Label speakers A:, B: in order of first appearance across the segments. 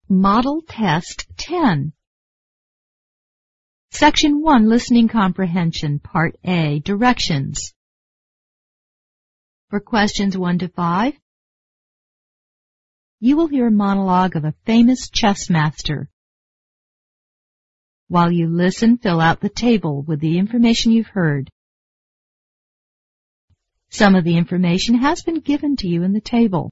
A: Model Test 10. Section 1, Listening Comprehension, Part A, Directions. For questions 1 to 5, you will hear a monologue of a famous chess master. While you listen, fill out the table with the information you've heard. Some of the information has been given to you in the table.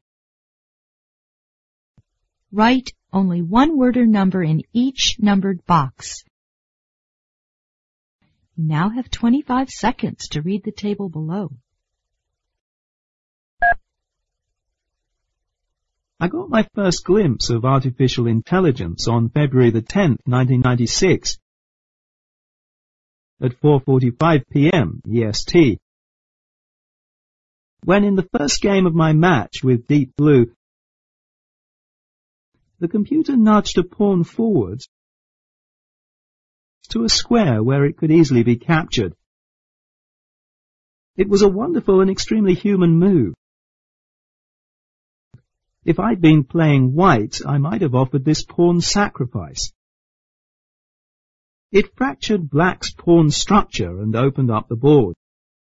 A: Write only one word or number in each numbered box. You now have 25 seconds to read the table below.
B: I got my first glimpse of artificial intelligence on February the 10th, 1996, at 4:45 p.m. EST, when in the first game of my match with Deep Blue, the computer nudged a pawn forwards to a square where it could easily be captured. It was a wonderful and extremely human move. If I'd been playing white, I might have offered this pawn sacrifice. It fractured black's pawn structure and opened up the board.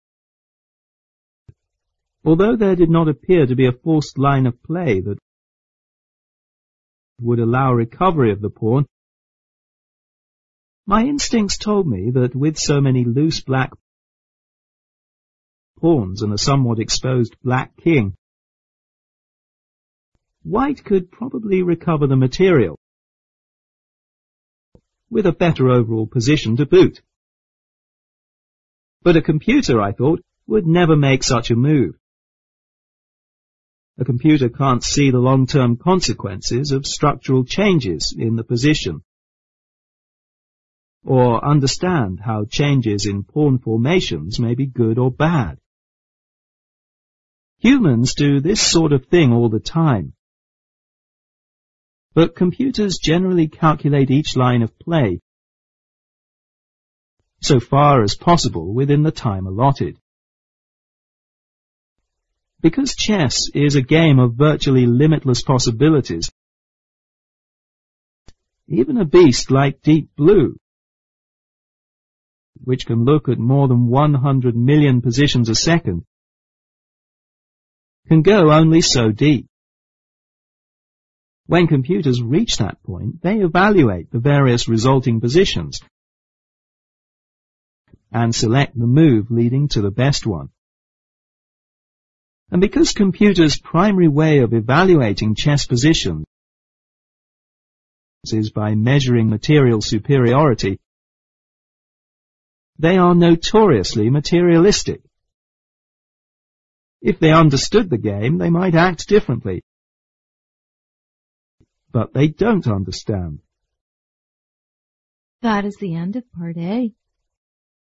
B: Although there did not appear to be a forced line of play that would allow recovery of the pawn, my instincts told me that with so many loose black pawns and a somewhat exposed black king, white could probably recover the material, with a better overall position to boot. But a computer, I thought, would never make such a move. A computer can't see the long-term consequences of structural changes in the position, or understand how changes in pawn formations may be good or bad. Humans do this sort of thing all the time, but computers generally calculate each line of play so far as possible within the time allotted. Because chess is a game of virtually limitless possibilities, even a beast like Deep Blue, which can look at more than 100 million positions a second, can go only so deep. When computers reach that point, they evaluate the various resulting positions and select the move leading to the best one. And because computers' primary way of evaluating chess positions is by measuring material superiority, they are notoriously materialistic. If they understood the game, they might act differently. But they don't understand.
A: That is the end of Part A.